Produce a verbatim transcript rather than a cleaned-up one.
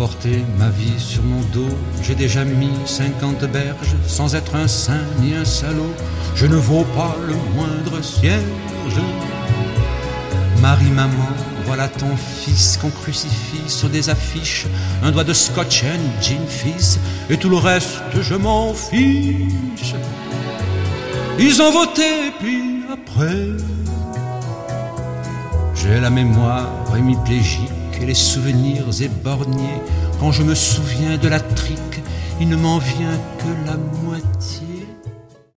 porter ma vie sur mon dos. J'ai déjà mis cinquante berges sans être un saint ni un salaud. Je ne vaux pas le moindre cierge. Marie, maman, voilà ton fils qu'on crucifie sur des affiches. Un doigt de scotch and gin fizz, et tout le reste je m'en fiche. Ils ont voté, puis après j'ai la mémoire hémiplégique et les souvenirs éborgnés. Quand je me souviens de la trique, il ne m'en vient que la moitié.